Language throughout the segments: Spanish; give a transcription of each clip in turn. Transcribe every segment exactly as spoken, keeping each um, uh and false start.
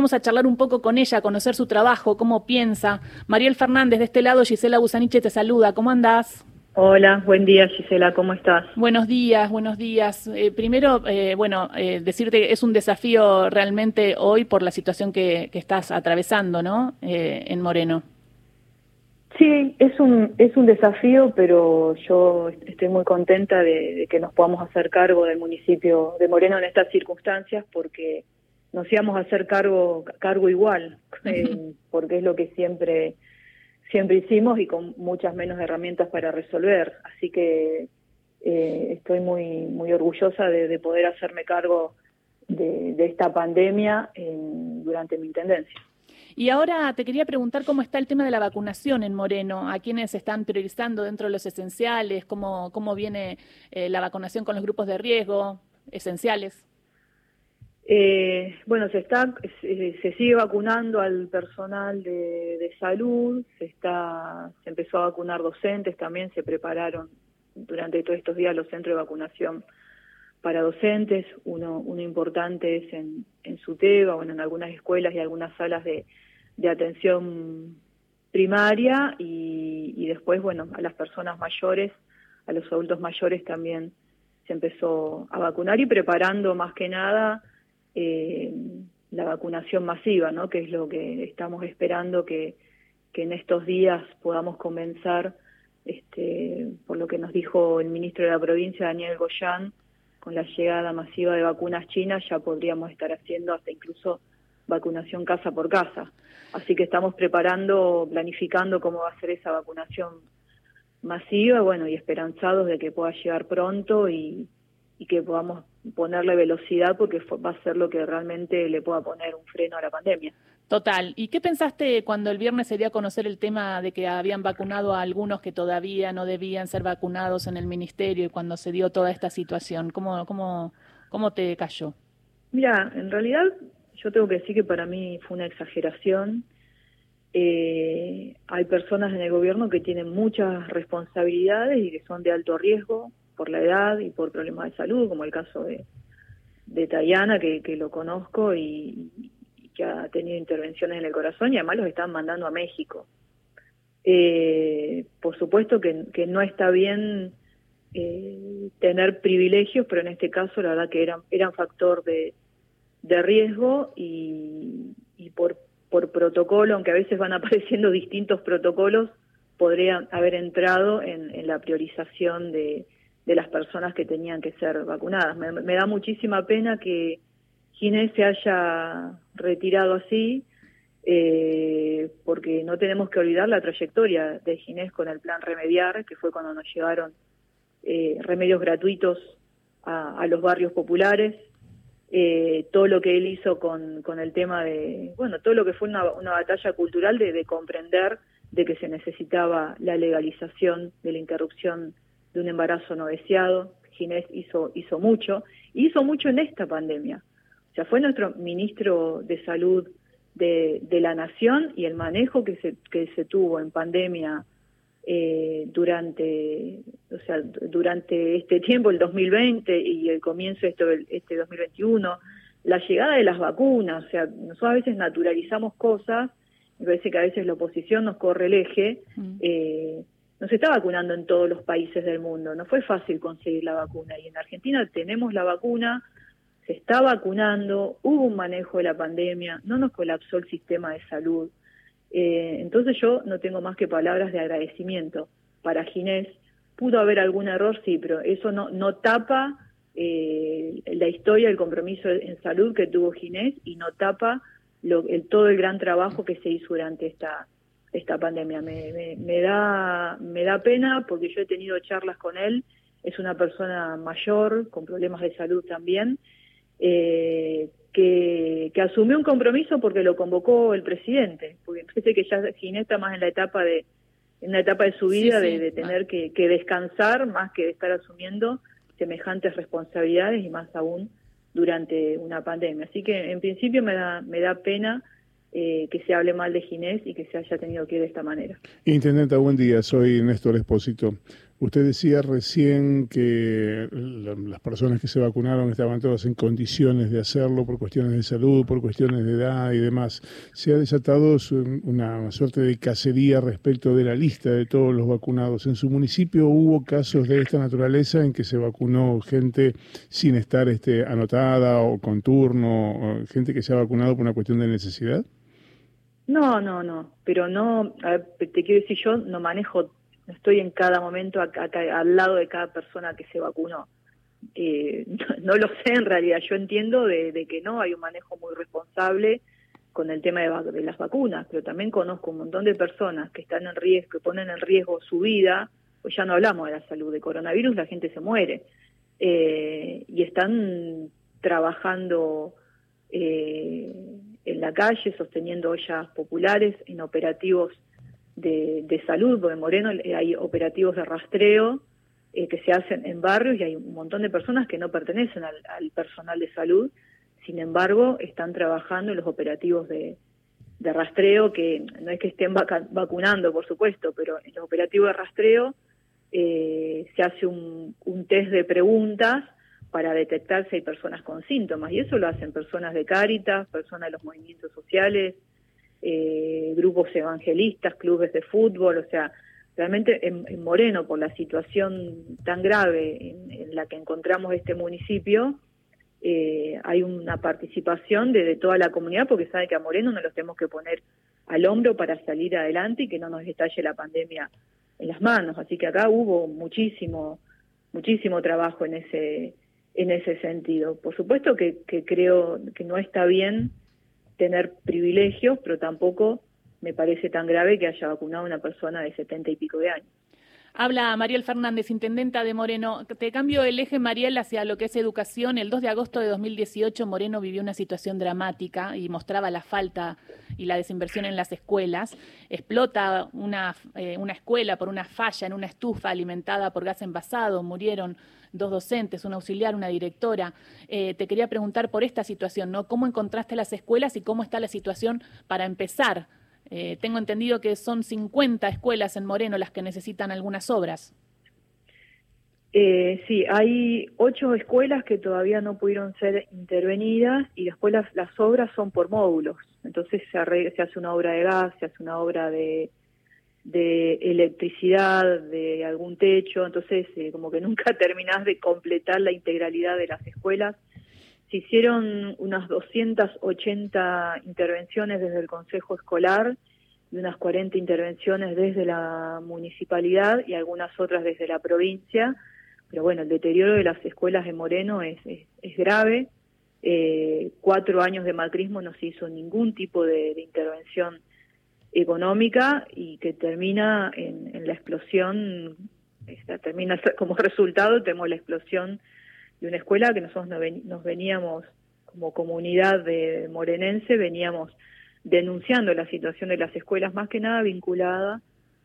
vamos a charlar un poco con ella, a conocer su trabajo, cómo piensa. Mariel Fernández, de este lado, Gisela Busaniche te saluda. ¿Cómo andás? Hola, buen día Gisela, ¿cómo estás? Buenos días, buenos días. Eh, primero, eh, bueno, eh, decirte que es un desafío realmente hoy por la situación que, que estás atravesando, ¿no? Eh, en Moreno. Sí, es un es un desafío, pero yo estoy muy contenta de, de que nos podamos hacer cargo del municipio de Moreno en estas circunstancias, porque nos íbamos a hacer cargo cargo igual, eh, porque es lo que siempre siempre hicimos y con muchas menos herramientas para resolver. Así que eh, estoy muy muy orgullosa de, de poder hacerme cargo de, de esta pandemia en, durante mi intendencia. Y ahora te quería preguntar cómo está el tema de la vacunación en Moreno, a quiénes están priorizando dentro de los esenciales, cómo, cómo viene eh, la vacunación con los grupos de riesgo esenciales. Eh, bueno, se está, se, se sigue vacunando al personal de, de salud, se está, se empezó a vacunar docentes, también se prepararon durante todos estos días los centros de vacunación para docentes, uno, uno importante es en, en SUTEBA, bueno, en algunas escuelas y algunas salas de, de atención primaria y, y después, bueno, a las personas mayores, a los adultos mayores también se empezó a vacunar y preparando más que nada eh, la vacunación masiva, ¿no? Que es lo que estamos esperando que, que en estos días podamos comenzar, este, por lo que nos dijo el ministro de la provincia, Daniel Goyán, con la llegada masiva de vacunas chinas ya podríamos estar haciendo hasta incluso vacunación casa por casa. Así que estamos preparando, planificando cómo va a ser esa vacunación masiva, bueno, y esperanzados de que pueda llegar pronto y, y que podamos ponerle velocidad porque va a ser lo que realmente le pueda poner un freno a la pandemia. Total. ¿Y qué pensaste cuando el viernes se dio a conocer el tema de que habían vacunado a algunos que todavía no debían ser vacunados en el ministerio y cuando se dio toda esta situación? ¿Cómo, cómo, cómo te cayó? Mira, en realidad yo tengo que decir que para mí fue una exageración. Eh, hay personas en el gobierno que tienen muchas responsabilidades y que son de alto riesgo por la edad y por problemas de salud, como el caso de, de Tayana, que, que lo conozco y, y que ha tenido intervenciones en el corazón y además los están mandando a México. Eh, por supuesto que, que no está bien eh, tener privilegios, pero en este caso la verdad que eran, eran factor de, de riesgo y, y por por protocolo, aunque a veces van apareciendo distintos protocolos, podrían haber entrado en, en la priorización de, de las personas que tenían que ser vacunadas. Me, me da muchísima pena que Ginés se haya retirado así, eh, porque no tenemos que olvidar la trayectoria de Ginés con el plan Remediar, que fue cuando nos llegaron eh, remedios gratuitos a, a los barrios populares. Eh, todo lo que él hizo con, con el tema de, bueno, todo lo que fue una, una batalla cultural de, de comprender de que se necesitaba la legalización de la interrupción de un embarazo no deseado. Ginés hizo, hizo mucho, y hizo mucho en esta pandemia. O sea, fue nuestro ministro de Salud de, de la Nación y el manejo que se, que se tuvo en pandemia Eh, durante o sea durante este tiempo, el dos mil veinte y el comienzo de esto, este dos mil veintiuno, la llegada de las vacunas. O sea, nosotros a veces naturalizamos cosas, me parece que a veces la oposición nos corre el eje. mm. eh, no se está vacunando en todos los países del mundo, no fue fácil conseguir la vacuna, y en Argentina tenemos la vacuna, se está vacunando, hubo un manejo de la pandemia, no nos colapsó el sistema de salud. Eh, entonces yo no tengo más que palabras de agradecimiento para Ginés. Pudo haber algún error, sí, pero eso no, no tapa eh, la historia, el compromiso en salud que tuvo Ginés, y no tapa lo, el, todo el gran trabajo que se hizo durante esta esta pandemia. Me, me, me da me da pena porque yo he tenido charlas con él, es una persona mayor, con problemas de salud también, eh, Que, que asumió un compromiso porque lo convocó el presidente, porque parece que ya Ginés está más en la etapa de en la etapa de su vida, sí, sí. De, de tener ah. que, que descansar más que de estar asumiendo semejantes responsabilidades, y más aún durante una pandemia. Así que en principio me da me da pena eh, que se hable mal de Ginés y que se haya tenido que ir de esta manera. Intendenta, buen día, soy Néstor Espósito. Usted decía recién que la, las personas que se vacunaron estaban todas en condiciones de hacerlo por cuestiones de salud, por cuestiones de edad y demás. Se ha desatado una suerte de cacería respecto de la lista de todos los vacunados. ¿En su municipio hubo casos de esta naturaleza en que se vacunó gente sin estar este, anotada o con turno, o gente que se ha vacunado por una cuestión de necesidad? No, no, no, pero no, a ver, te quiero decir, yo no manejo, no estoy en cada momento acá, acá, al lado de cada persona que se vacunó. Eh, no, no lo sé en realidad, yo entiendo de, de que no, hay un manejo muy responsable con el tema de, de las vacunas, pero también conozco un montón de personas que están en riesgo, que ponen en riesgo su vida, pues ya no hablamos de la salud, de coronavirus la gente se muere, eh, y están trabajando eh, en la calle, sosteniendo ollas populares, en operativos de, de salud, porque en Moreno hay operativos de rastreo eh, que se hacen en barrios y hay un montón de personas que no pertenecen al, al personal de salud, sin embargo están trabajando en los operativos de, de rastreo, que no es que estén vaca, vacunando, por supuesto, pero en los operativos de rastreo eh, se hace un, un test de preguntas para detectar si hay personas con síntomas, y eso lo hacen personas de Cáritas, personas de los movimientos sociales, eh, grupos evangelistas, clubes de fútbol, o sea, realmente en, en Moreno, por la situación tan grave en, en la que encontramos este municipio, eh, hay una participación de, de toda la comunidad, porque sabe que a Moreno nos los tenemos que poner al hombro para salir adelante y que no nos estalle la pandemia en las manos, así que acá hubo muchísimo, muchísimo trabajo en ese en ese sentido. Por supuesto que, que creo que no está bien tener privilegios, pero tampoco me parece tan grave que haya vacunado a una persona de setenta y pico de años. Habla Mariel Fernández, intendenta de Moreno. Te cambio el eje, Mariel, hacia lo que es educación. El dos de agosto de dos mil dieciocho, Moreno vivió una situación dramática y mostraba la falta y la desinversión en las escuelas. Explota una, eh, una escuela por una falla en una estufa alimentada por gas envasado. Murieron dos docentes, un auxiliar, una directora. Eh, te quería preguntar por esta situación, ¿no? ¿Cómo encontraste las escuelas y cómo está la situación para empezar? Eh, tengo entendido que son cincuenta escuelas en Moreno las que necesitan algunas obras. Eh, sí, hay ocho escuelas que todavía no pudieron ser intervenidas y después las, las obras son por módulos. Entonces se, arregla, se hace una obra de gas, se hace una obra de, de electricidad, de algún techo. Entonces eh, como que nunca terminás de completar la integralidad de las escuelas. Se hicieron unas doscientas ochenta intervenciones desde el Consejo Escolar y unas cuarenta intervenciones desde la municipalidad y algunas otras desde la provincia. Pero bueno, el deterioro de las escuelas de Moreno es, es, es grave. Eh, cuatro años de macrismo no se hizo ningún tipo de, de intervención económica y que termina en, en la explosión, esta, termina como resultado, tenemos la explosión de una escuela que nosotros nos veníamos, como comunidad de morenense, veníamos denunciando la situación de las escuelas, más que nada vinculada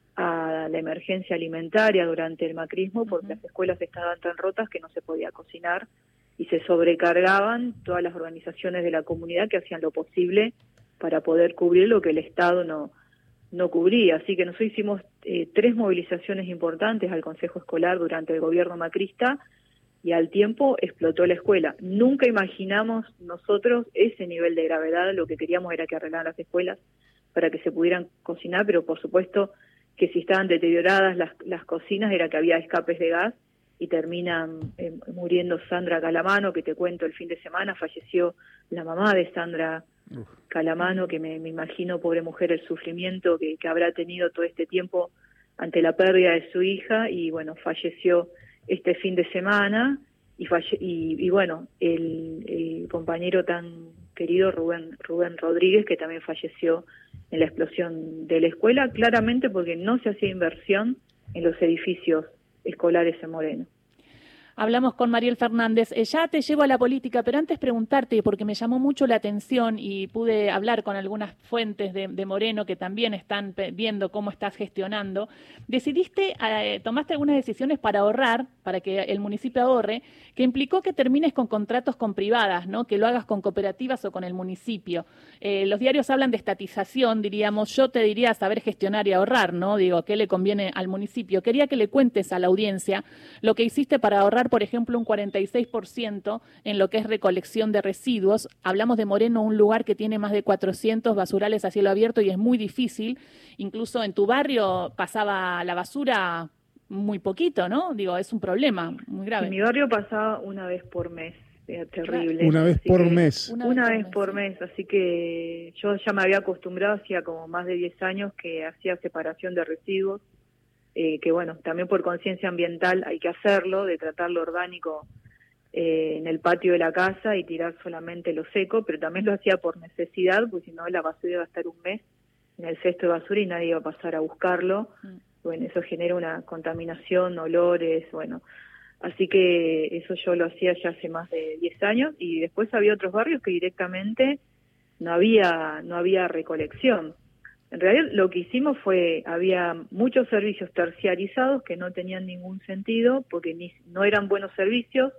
a la emergencia alimentaria durante el macrismo, porque uh-huh. las escuelas estaban tan rotas que no se podía cocinar y se sobrecargaban todas las organizaciones de la comunidad que hacían lo posible para poder cubrir lo que el Estado no, no cubría. Así que nosotros hicimos eh, tres movilizaciones importantes al Consejo Escolar durante el gobierno macrista, y al tiempo explotó la escuela. Nunca imaginamos nosotros ese nivel de gravedad, lo que queríamos era que arreglaran las escuelas para que se pudieran cocinar, pero por supuesto que si estaban deterioradas las, las cocinas era que había escapes de gas y terminan eh, muriendo Sandra Calamano, que te cuento el fin de semana, falleció la mamá de Sandra Uf. Calamano, que me, me imagino, pobre mujer, el sufrimiento que, que habrá tenido todo este tiempo ante la pérdida de su hija, y bueno, falleció este fin de semana, y, falle y, y bueno, el, el compañero tan querido Rubén, Rubén Rodríguez, que también falleció en la explosión de la escuela, claramente porque no se hacía inversión en los edificios escolares en Moreno. Hablamos con Mariel Fernández. Eh, ya te llevo a la política, pero antes preguntarte, porque me llamó mucho la atención y pude hablar con algunas fuentes de, de Moreno que también están viendo cómo estás gestionando. Decidiste, eh, tomaste algunas decisiones para ahorrar, para que el municipio ahorre, que implicó que termines con contratos con privadas, ¿no? Que lo hagas con cooperativas o con el municipio. Eh, los diarios hablan de estatización, diríamos. Yo te diría saber gestionar y ahorrar, ¿no? Digo, ¿qué le conviene al municipio? Quería que le cuentes a la audiencia lo que hiciste para ahorrar, por ejemplo, un cuarenta y seis por ciento en lo que es recolección de residuos. Hablamos de Moreno, un lugar que tiene más de cuatrocientos basurales a cielo abierto y es muy difícil. Incluso en tu barrio pasaba la basura muy poquito, ¿no? Digo, es un problema muy grave. En mi barrio pasaba una vez por mes, era terrible. Una vez por mes. Una, una vez por mes, por mes, así que yo ya me había acostumbrado, hacía como más de diez años que hacía separación de residuos. Eh, que bueno, también por conciencia ambiental hay que hacerlo, de tratar lo orgánico eh, en el patio de la casa y tirar solamente lo seco, pero también lo hacía por necesidad, porque si no la basura iba a estar un mes en el cesto de basura y nadie iba a pasar a buscarlo. Mm. Bueno, eso genera una contaminación, olores, bueno, así que eso yo lo hacía ya hace más de diez años y después había otros barrios que directamente no había, no había recolección. En realidad lo que hicimos fue, había muchos servicios terciarizados que no tenían ningún sentido porque ni, no eran buenos servicios,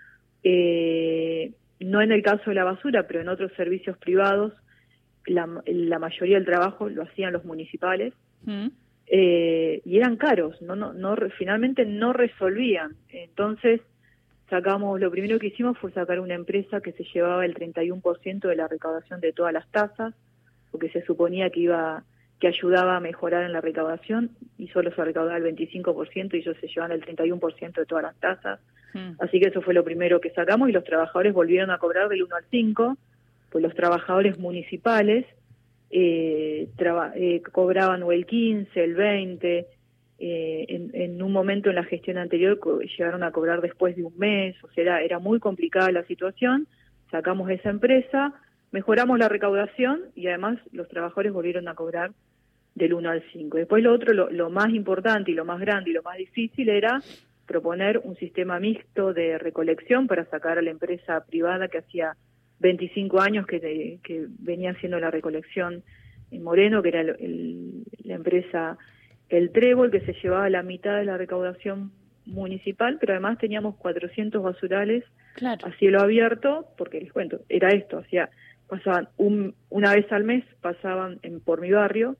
eh, no en el caso de la basura, pero en otros servicios privados, la, la mayoría del trabajo lo hacían los municipales, ¿Mm? eh, y eran caros, no, no, no, finalmente no resolvían. Entonces sacamos, lo primero que hicimos fue sacar una empresa que se llevaba el treinta y uno por ciento de la recaudación de todas las tasas, porque se suponía que iba que ayudaba a mejorar en la recaudación y solo se recaudaba el veinticinco por ciento y ellos se llevaban el treinta y uno por ciento de todas las tasas. Mm. Así que eso fue lo primero que sacamos y los trabajadores volvieron a cobrar del uno al cinco, pues los trabajadores municipales eh, traba, eh, cobraban o el quince, el veinte, eh, en, en un momento en la gestión anterior llegaron a cobrar después de un mes, o sea, era, era muy complicada la situación. Sacamos esa empresa, mejoramos la recaudación y además los trabajadores volvieron a cobrar del uno al cinco. Después lo otro, lo, lo más importante y lo más grande y lo más difícil era proponer un sistema mixto de recolección para sacar a la empresa privada que hacía veinticinco años que, de, que venía haciendo la recolección en Moreno, que era el, el, la empresa El Trébol, que se llevaba la mitad de la recaudación municipal, pero además teníamos cuatrocientos basurales claro. a cielo abierto, porque les cuento, era esto, hacía pasaban un, una vez al mes, pasaban en, por mi barrio,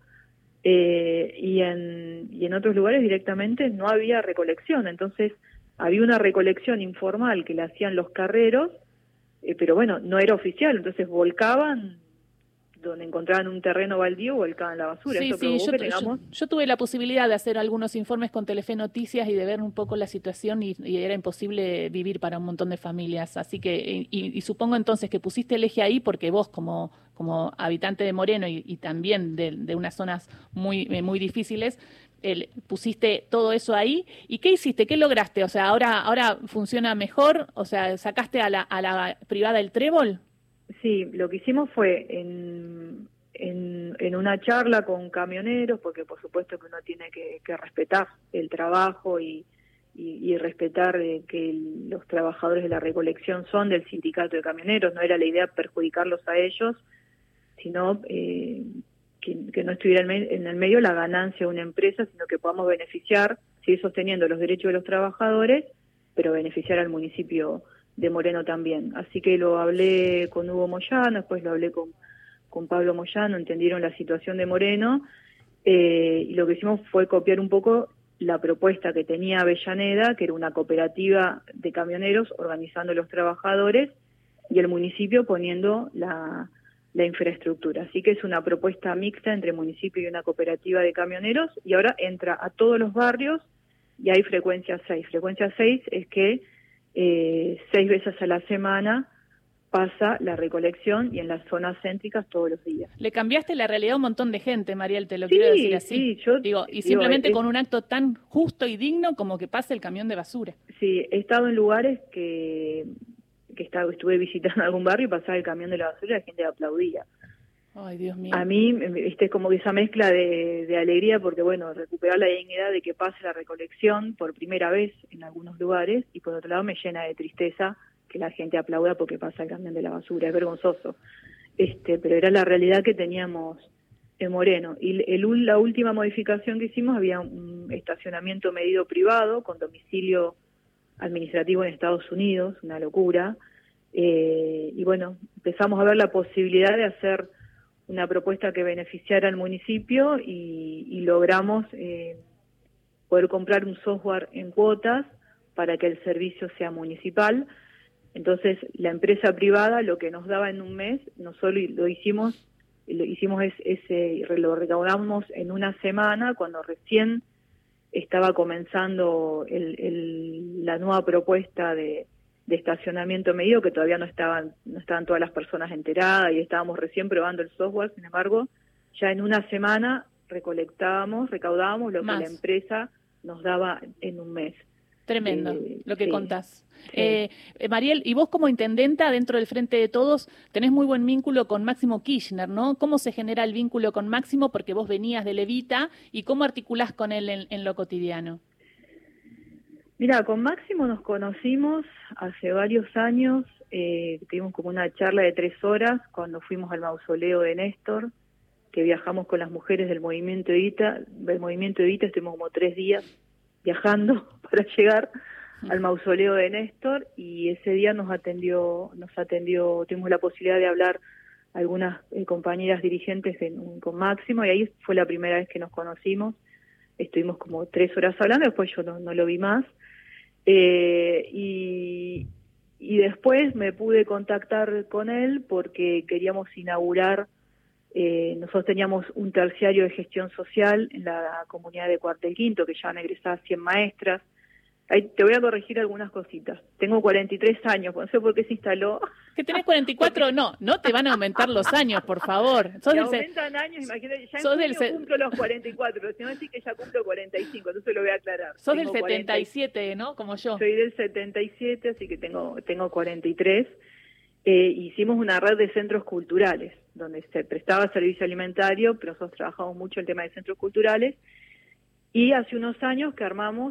eh, y, en, y en otros lugares directamente no había recolección, entonces había una recolección informal que la hacían los carreros, eh, pero bueno, no era oficial, entonces volcaban donde encontraban un terreno baldío, volcaban la basura. Sí, Eso sí, yo, que tengamos... yo, yo tuve la posibilidad de hacer algunos informes con Telefe Noticias y de ver un poco la situación y, y era imposible vivir para un montón de familias. Así que, y, y supongo entonces que pusiste el eje ahí porque vos como, como habitante de Moreno y, y también de, de unas zonas muy, muy difíciles, el, pusiste todo eso ahí. ¿Y qué hiciste? ¿Qué lograste? O sea, ahora, ahora funciona mejor, o sea, ¿sacaste a la, a la privada el Trébol? Sí, lo que hicimos fue en, en, en una charla con camioneros, porque por supuesto que uno tiene que, que respetar el trabajo y, y, y respetar eh, que el, los trabajadores de la recolección son del sindicato de camioneros, no era la idea perjudicarlos a ellos, sino eh, que, que no estuviera en, me, en el medio la ganancia de una empresa, sino que podamos beneficiar, seguir sosteniendo los derechos de los trabajadores, pero beneficiar al municipio de Moreno también. Así que lo hablé con Hugo Moyano, después lo hablé con, con Pablo Moyano, entendieron la situación de Moreno, eh, y lo que hicimos fue copiar un poco la propuesta que tenía Avellaneda, que era una cooperativa de camioneros organizando los trabajadores y el municipio poniendo la, la infraestructura. Así que es una propuesta mixta entre municipio y una cooperativa de camioneros y ahora entra a todos los barrios y hay frecuencia seis. Frecuencia seis es que Eh, seis veces a la semana pasa la recolección y en las zonas céntricas todos los días. Le cambiaste la realidad a un montón de gente, Mariel, te lo sí, quiero decir así. Sí, yo, digo, y digo, simplemente es, con un acto tan justo y digno como que pase el camión de basura. Sí, he estado en lugares que, que estaba, estuve visitando algún barrio y pasaba el camión de la basura y la gente aplaudía. Ay, Dios mío. A mí, viste, como esa mezcla de, de alegría, porque bueno, recuperar la dignidad de que pase la recolección por primera vez en algunos lugares, y por otro lado me llena de tristeza que la gente aplauda porque pasa el camión de la basura, es vergonzoso. Este, pero era la realidad que teníamos en Moreno. Y el, la última modificación que hicimos, había un estacionamiento medido privado con domicilio administrativo en Estados Unidos, una locura. Eh, y bueno, empezamos a ver la posibilidad de hacer una propuesta que beneficiara al municipio y, y logramos eh, poder comprar un software en cuotas para que el servicio sea municipal. Entonces, la empresa privada lo que nos daba en un mes, no solo lo hicimos, lo hicimos es, ese, lo recaudamos en una semana, cuando recién estaba comenzando el, el, la nueva propuesta de de estacionamiento medido, que todavía no estaban no estaban todas las personas enteradas y estábamos recién probando el software. Sin embargo, ya en una semana recolectábamos, recaudábamos lo Más. que la empresa nos daba en un mes. Tremendo eh, lo que sí, contás. Sí. Eh, Mariel, y vos como intendenta dentro del Frente de Todos tenés muy buen vínculo con Máximo Kirchner, ¿no? ¿Cómo se genera el vínculo con Máximo? Porque vos venías de Levita, y ¿cómo articulás con él en, en lo cotidiano? Mira, con Máximo nos conocimos hace varios años, eh, tuvimos como una charla de tres horas cuando fuimos al mausoleo de Néstor, que viajamos con las mujeres del movimiento Evita, del movimiento Evita, estuvimos como tres días viajando para llegar al mausoleo de Néstor, y ese día nos atendió, nos atendió, tuvimos la posibilidad de hablar algunas eh, compañeras dirigentes en, con Máximo, y ahí fue la primera vez que nos conocimos. Estuvimos como tres horas hablando, después yo no, no lo vi más. Eh, y, y después me pude contactar con él porque queríamos inaugurar, eh, nosotros teníamos un terciario de gestión social en la comunidad de Cuartel Quinto, que ya han egresado cien maestras. Ahí te voy a corregir algunas cositas. Tengo cuarenta y tres años, no sé por qué se instaló. ¿Que tenés cuarenta y cuatro? No, no te van a aumentar los años, por favor. Sos del aumentan se... años, imagínate, ya en junio del... cumplo los cuarenta y cuatro, si no decís que ya cumplo cuarenta y cinco, entonces lo voy a aclarar. Sos tengo del setenta y siete, cuarenta, ¿no? Como yo. Soy del setenta y siete, así que tengo, tengo cuarenta y tres. Eh, hicimos una red de centros culturales, donde se prestaba servicio alimentario, pero nosotros trabajamos mucho el tema de centros culturales. Y hace unos años que armamos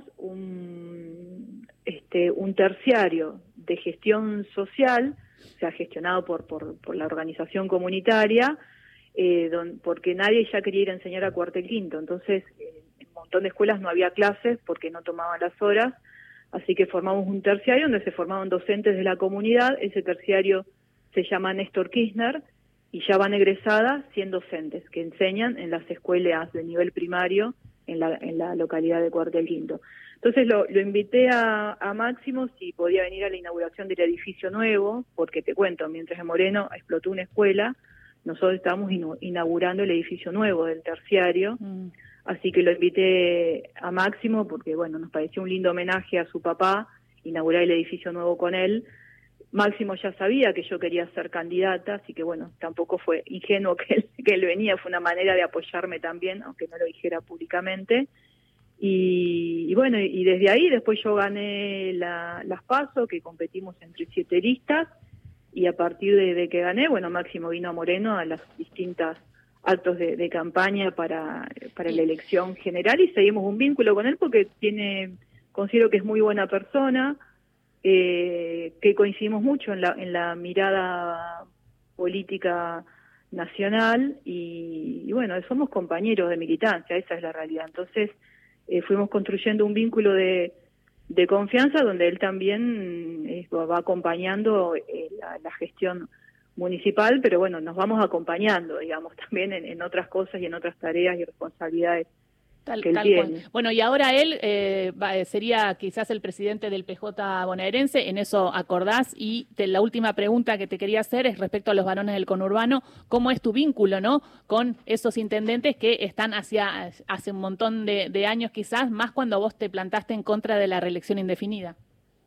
un, este, un terciario de gestión social, o sea, gestionado por, por, por la organización comunitaria, eh, don, porque nadie ya quería ir a enseñar a Cuartel Quinto. Entonces, eh, en un montón de escuelas no había clases porque no tomaban las horas, así que formamos un terciario donde se formaban docentes de la comunidad. Ese terciario se llama Néstor Kirchner, y ya van egresadas cien docentes que enseñan en las escuelas de nivel primario, en la, en la localidad de Cuartel Quinto. Entonces lo, lo invité a, a Máximo si podía venir a la inauguración del edificio nuevo, porque te cuento, mientras en Moreno explotó una escuela, nosotros estábamos inu- inaugurando el edificio nuevo del terciario, mm. así que lo invité a Máximo porque, bueno, nos pareció un lindo homenaje a su papá, inaugurar el edificio nuevo con él. Máximo ya sabía que yo quería ser candidata, así que bueno, tampoco fue ingenuo que él, que él venía, fue una manera de apoyarme también, aunque no lo dijera públicamente. Y, y bueno, y desde ahí después yo gané la, las PASO, que competimos entre siete listas, y a partir de, de que gané, bueno, Máximo vino a Moreno a las distintas actos de, de campaña para, para la elección general, y seguimos un vínculo con él porque tiene, considero que es muy buena persona, Eh, que coincidimos mucho en la, en la mirada política nacional y, y bueno, somos compañeros de militancia, esa es la realidad. Entonces eh, fuimos construyendo un vínculo de, de confianza donde él también eh, va acompañando eh, la, la gestión municipal, pero bueno, nos vamos acompañando, digamos, también en, en otras cosas y en otras tareas y responsabilidades. Tal, tal cual. Bueno, y ahora él eh, va, sería quizás el presidente del P J bonaerense, en eso acordás. Y te, la última pregunta que te quería hacer es respecto a los varones del conurbano. ¿Cómo es tu vínculo, no, con esos intendentes que están hacia hace un montón de, de años quizás, más cuando vos te plantaste en contra de la reelección indefinida?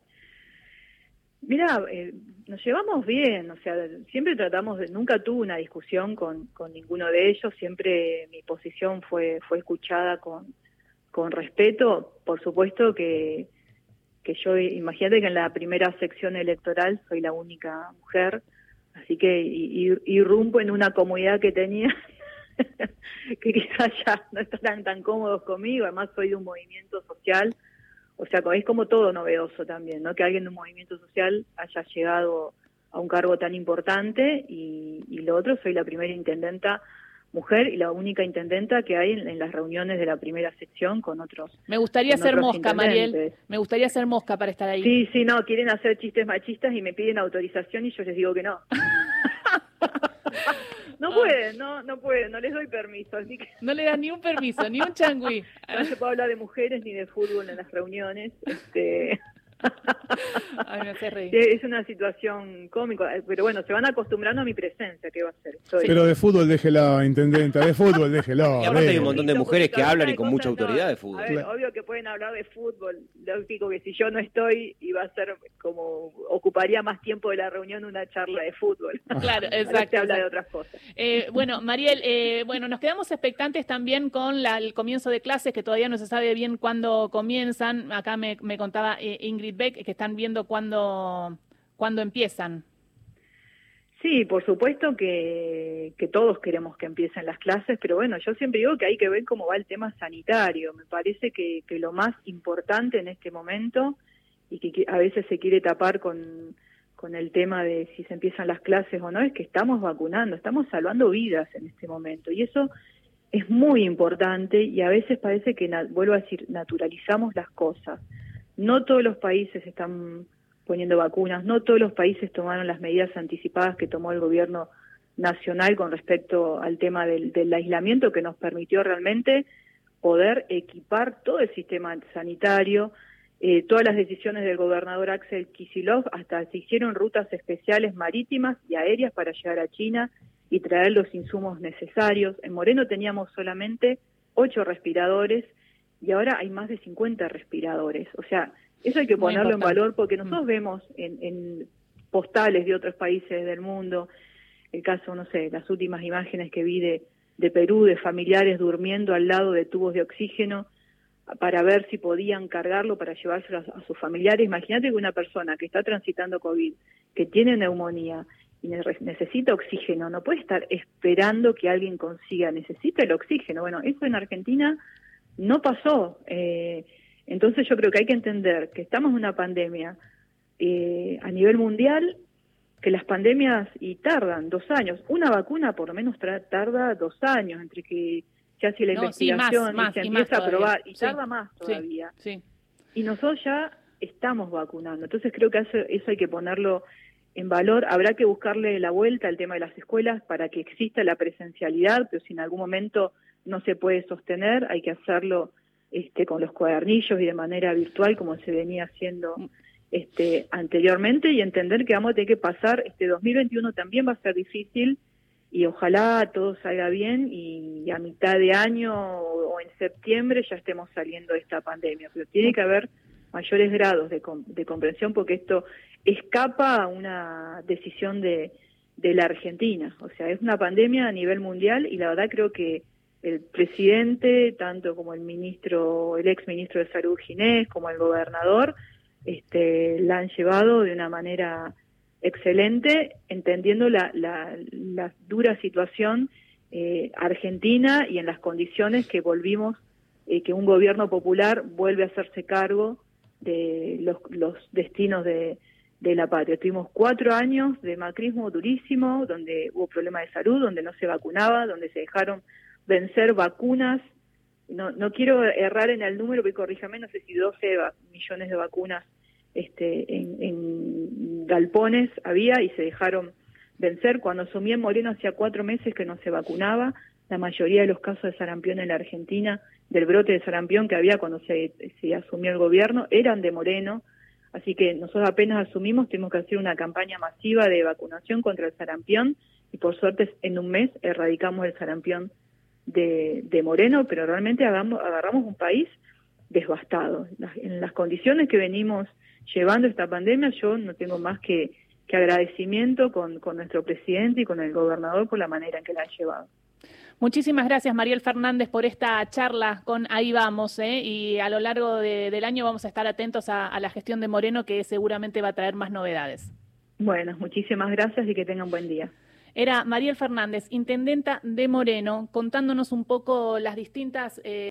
Mira, eh, nos llevamos bien, o sea, siempre tratamos de, nunca tuve una discusión con, con ninguno de ellos, siempre mi posición fue fue escuchada con, con respeto. Por supuesto que, que yo, imagínate que en la primera sección electoral soy la única mujer, Así que y, y, irrumpo en una comodidad que tenía que quizás ya no están tan cómodos conmigo. Además soy de un movimiento social, o sea, es como todo novedoso también, ¿no? Que alguien de un movimiento social haya llegado a un cargo tan importante, y, y lo otro, soy la primera intendenta mujer y la única intendenta que hay en, en las reuniones de la primera sección con otros. Me gustaría ser mosca, Mariel, me gustaría ser mosca para estar ahí. Sí, sí, no, quieren hacer chistes machistas y me piden autorización y yo les digo que no. No pueden, no, no pueden, no les doy permiso, así que... No le dan ni un permiso, ni un changüí. No se puede hablar de mujeres ni de fútbol en las reuniones, este... Ay, me hace reír. Es una situación cómica, pero bueno, se van acostumbrando a mi presencia, ¿qué va a hacer? Estoy... Pero de fútbol déjela, intendenta, de fútbol déjela. Y aparte hay un montón de mujeres que hablan y con mucha autoridad de fútbol. A ver, obvio que pueden hablar de fútbol, lógico que si yo no estoy, iba a ser como, ocuparía más tiempo de la reunión una charla de fútbol. Claro, exacto. Se habla de otras cosas. Eh, bueno, Mariel, eh, bueno, nos quedamos expectantes también con la, el comienzo de clases, que todavía no se sabe bien cuándo comienzan. Acá me, me contaba eh, Ingrid Beck que están viendo cuándo, cuándo empiezan. Sí, por supuesto que, que todos queremos que empiecen las clases, pero bueno, yo siempre digo que hay que ver cómo va el tema sanitario. Me parece que, que lo más importante en este momento, y que a veces se quiere tapar con, con el tema de si se empiezan las clases o no, es que estamos vacunando, estamos salvando vidas en este momento, y eso es muy importante, y a veces parece que, vuelvo a decir, naturalizamos las cosas. No todos los países están poniendo vacunas, no todos los países tomaron las medidas anticipadas que tomó el gobierno nacional con respecto al tema del, del aislamiento, que nos permitió realmente poder equipar todo el sistema sanitario. Eh, todas las decisiones del gobernador Axel Kicillof, hasta se hicieron rutas especiales marítimas y aéreas para llegar a China y traer los insumos necesarios. En Moreno teníamos solamente ocho respiradores, y ahora hay más de cincuenta respiradores. O sea, eso hay que ponerlo en valor, porque nosotros mm. vemos en, en postales de otros países del mundo, el caso, no sé, las últimas imágenes que vi de, de Perú, de familiares durmiendo al lado de tubos de oxígeno para ver si podían cargarlo para llevárselo a, a sus familiares. Imagínate que una persona que está transitando COVID, que tiene neumonía y ne- necesita oxígeno, no puede estar esperando que alguien consiga, necesita el oxígeno. Bueno, eso en Argentina no pasó. Eh, entonces yo creo que hay que entender que estamos en una pandemia eh, a nivel mundial, que las pandemias y tardan dos años. Una vacuna por lo menos tra- tarda dos años entre que se hace la no, investigación sí, más, y más, se y empieza a probar, y sí, tarda más todavía. Sí, sí. Y nosotros ya estamos vacunando. Entonces creo que eso, eso hay que ponerlo en valor. Habrá que buscarle la vuelta al tema de las escuelas para que exista la presencialidad, pero si en algún momento no se puede sostener, hay que hacerlo este, con los cuadernillos y de manera virtual, como se venía haciendo este, anteriormente, y entender que vamos a tener que pasar, este dos mil veintiuno también va a ser difícil, y ojalá todo salga bien y a mitad de año o en septiembre ya estemos saliendo de esta pandemia, pero tiene que haber mayores grados de, de comprensión, porque esto escapa a una decisión de, de la Argentina. O sea, es una pandemia a nivel mundial, y la verdad creo que el presidente, tanto como el ministro, el ex ministro de Salud Ginés, como el gobernador, este, la han llevado de una manera excelente, entendiendo la, la, la dura situación eh, argentina y en las condiciones que volvimos, eh, que un gobierno popular vuelve a hacerse cargo de los, los destinos de, de la patria. Tuvimos cuatro años de macrismo durísimo, donde hubo problemas de salud, donde no se vacunaba, donde se dejaron vencer vacunas. No, no quiero errar en el número, porque corríjame, no sé si doce millones de vacunas este, en, en galpones había, y se dejaron vencer. Cuando asumí en Moreno hacía cuatro meses que no se vacunaba. La mayoría de los casos de sarampión en la Argentina, del brote de sarampión que había cuando se, se asumió el gobierno, eran de Moreno. Así que nosotros apenas asumimos, tuvimos que hacer una campaña masiva de vacunación contra el sarampión, y por suerte en un mes erradicamos el sarampión de, de Moreno, pero realmente hagamos, agarramos un país devastado. En las condiciones que venimos llevando esta pandemia, yo no tengo más que, que agradecimiento con, con nuestro presidente y con el gobernador por la manera en que la han llevado. Muchísimas gracias, Mariel Fernández, por esta charla con Ahí Vamos, ¿eh? Y a lo largo de, del año vamos a estar atentos a, a la gestión de Moreno, que seguramente va a traer más novedades. Bueno, muchísimas gracias y que tengan buen día. Era Mariel Fernández, intendenta de Moreno, contándonos un poco las distintas... Eh